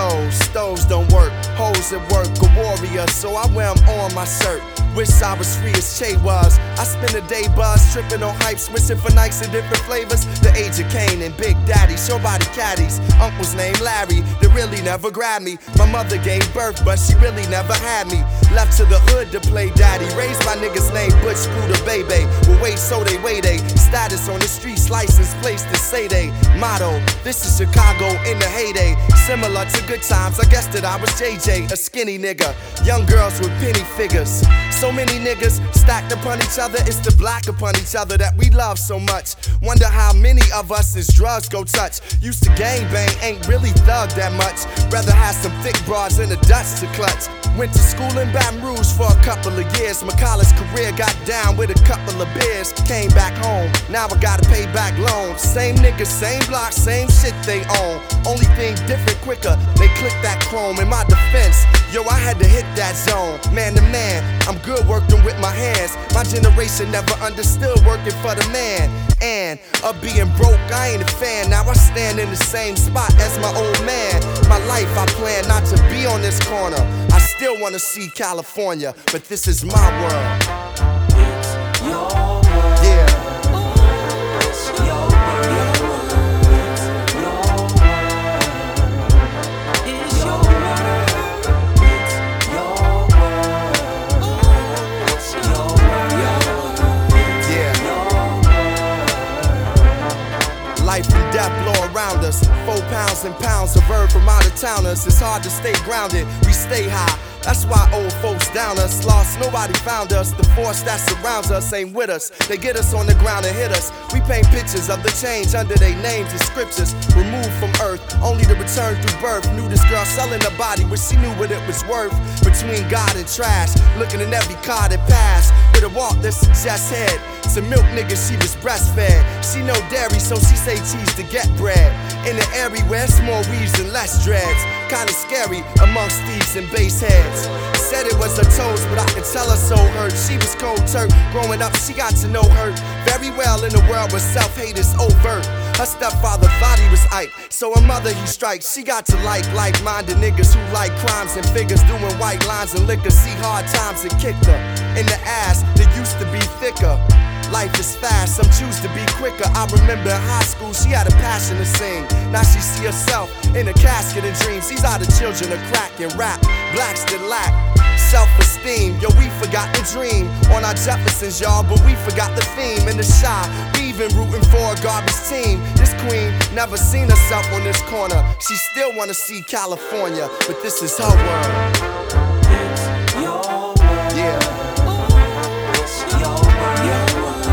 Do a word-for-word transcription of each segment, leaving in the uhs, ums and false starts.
clothes, stoves don't work, hoes at work, a warrior, so I wear 'em on my shirt. Wish I was free as Che was. I spend a day buzz, tripping on hype, switching for nights in different flavors. The age of Kane and Big Daddy, show body caddies. Uncle's named Larry, they really never grabbed me. My mother gave birth, but she really never had me. Left to the hood to play daddy, raised by niggas named Butch Scooter Baby. But wait, so they wait, they status on the streets, license plates to say they motto. This is Chicago in the heyday, similar to good times. I guess that I was J J, a skinny nigga. Young girls with penny figures. So many niggas stacked upon each other, it's the black upon each other that we love so much. Wonder how many of us as drugs go touch. Used to gangbang, ain't really thug that much. Rather have some thick broads in the dust to clutch. Went to school in Baton Rouge for a couple of years. My college career got down with a couple of beers. Came back home, now I gotta pay back loans. Same niggas, same block, same shit they own. Only thing different, quicker, they click that chrome. In my defense, yo, I had to hit that zone. Man to man, I'm good working with my hands. My generation never understood working for the man. And of being broke, I ain't a fan. Now I stand in the same spot as my old man. My life, I plan not to be on this corner. I still wanna see California, but this is my world. It's your world. Yeah. It's your world. It's your world. It's your world. It's your world. It's your world. Yeah. Life and death blow around us. Four pounds and pounds of herb from out of towners. It's hard to stay grounded, we stay high. That's why old folks down us. Lost, nobody found us. The force that surrounds us ain't with us. They get us on the ground and hit us. We paint pictures of the change under their names and scriptures. Removed from earth, only to return through birth. Knew this girl selling her body, but she knew what it was worth. Between God and trash, looking in every car that passed. With a walk that suggests head. Some milk niggas, she was breastfed. She no dairy, so she say cheese to get bread. In the area where it's more weaves and less dreads. Kinda scary amongst thieves and bass heads. Said it was her toes, but I can tell her so hurt. She was cold turk. Growing up, she got to know her very well in a world where self-hate is overt. Her stepfather thought he was Ike, so her mother he strikes. She got to like like-minded niggas who like crimes and figures, doing white lines and liquor. See hard times and kicked her in the ass that used to be thicker. Life is fast, some choose to be quicker. I remember in high school, she had a passion to sing. Now she see herself in a casket and dreams. These are the children of crack and rap, blacks that lack self-esteem. Yo, we forgot the dream on our Jeffersons, y'all, but we forgot the theme. In the shy, we even rooting for a garbage team. This queen never seen herself on this corner. She still wanna see California, but this is her world. It's your world. Yeah. It's your world.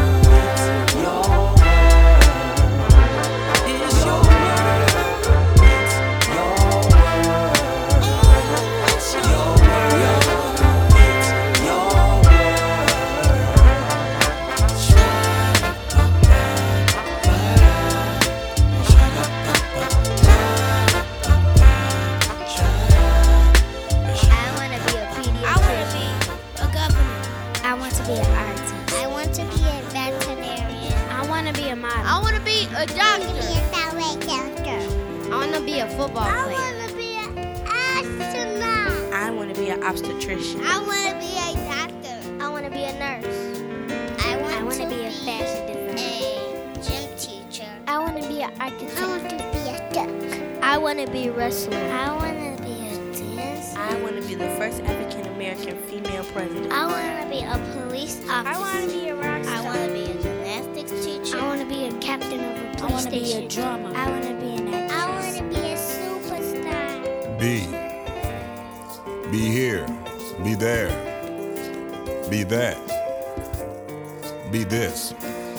A doctor. I want to be a ballet doctor. I want to be a football I player. want to be an astronaut. I want to be an obstetrician. I want to be a doctor. I want to be a nurse. I want, I want to to be a fashion designer. A gym teacher. I want to be an architect. I want to be a duck. I want to be a wrestler. I want to be a dancer. I want to be the first African American female president. I want to be a police officer. I want to be a rock star. I want to be a gymnastics teacher. I want to be a captain of a police I want to be station. a drummer. I want to be an actress. I want to be a superstar. Be. Be here. Be there. Be that. Be this.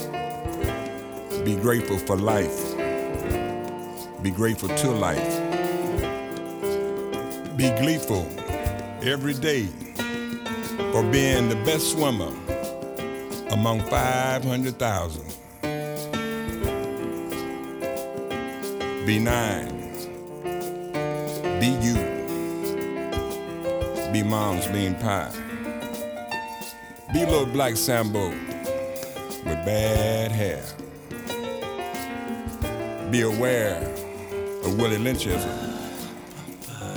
Be grateful for life. Be grateful to life. Be gleeful every day for being the best swimmer among five hundred thousand. Be nine. Be you. Be mom's lean pie. Be little black Sambo with bad hair. Be aware of Willie Lynchism.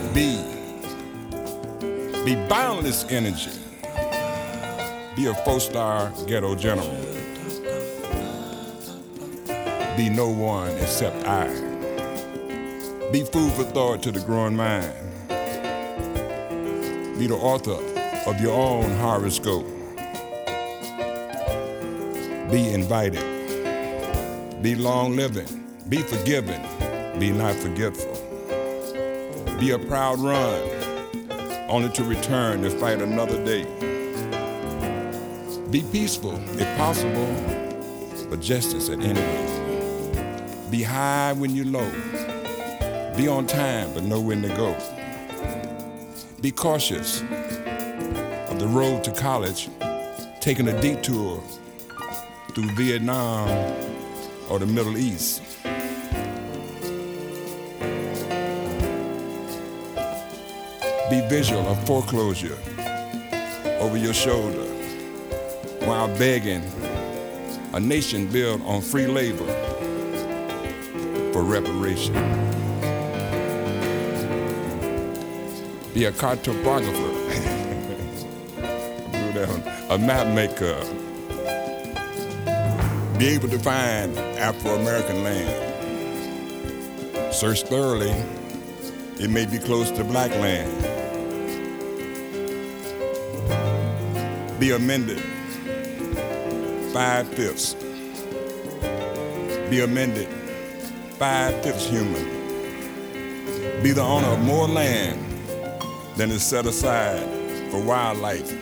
Be. Be boundless energy. Be a four-star ghetto general. Be no one except I. Be food for thought to the growing mind. Be the author of your own horoscope. Be invited. Be long-living. Be forgiving. Be not forgetful. Be a proud run, only to return to fight another day. Be peaceful, if possible, but justice at any rate. Be high when you're low. Be on time, but know when to go. Be cautious of the road to college, taking a detour through Vietnam or the Middle East. Be visual of foreclosure over your shoulder while begging a nation built on free labor for reparation. Be a cartographer, a map maker. Be able to find Afro-American land. Search thoroughly, it may be close to black land. Be amended, five-fifths. Be amended, five-fifths human. Be the owner of more land than is set aside for wildlife.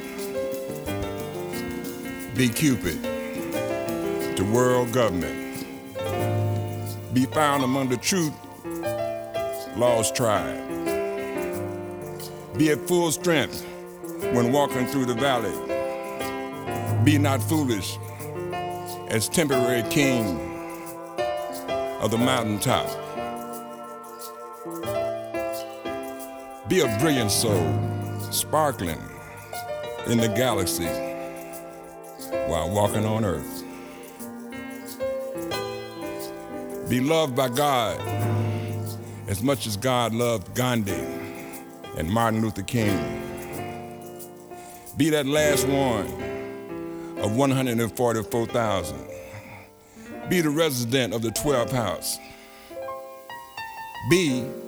Be Cupid to world government. Be found among the truth, lost tribe. Be at full strength when walking through the valley. Be not foolish as temporary king of the mountaintop. Be a brilliant soul, sparkling in the galaxy while walking on earth. Be loved by God as much as God loved Gandhi and Martin Luther King. Be that last one of one hundred forty-four thousand. Be the resident of the twelfth house. Be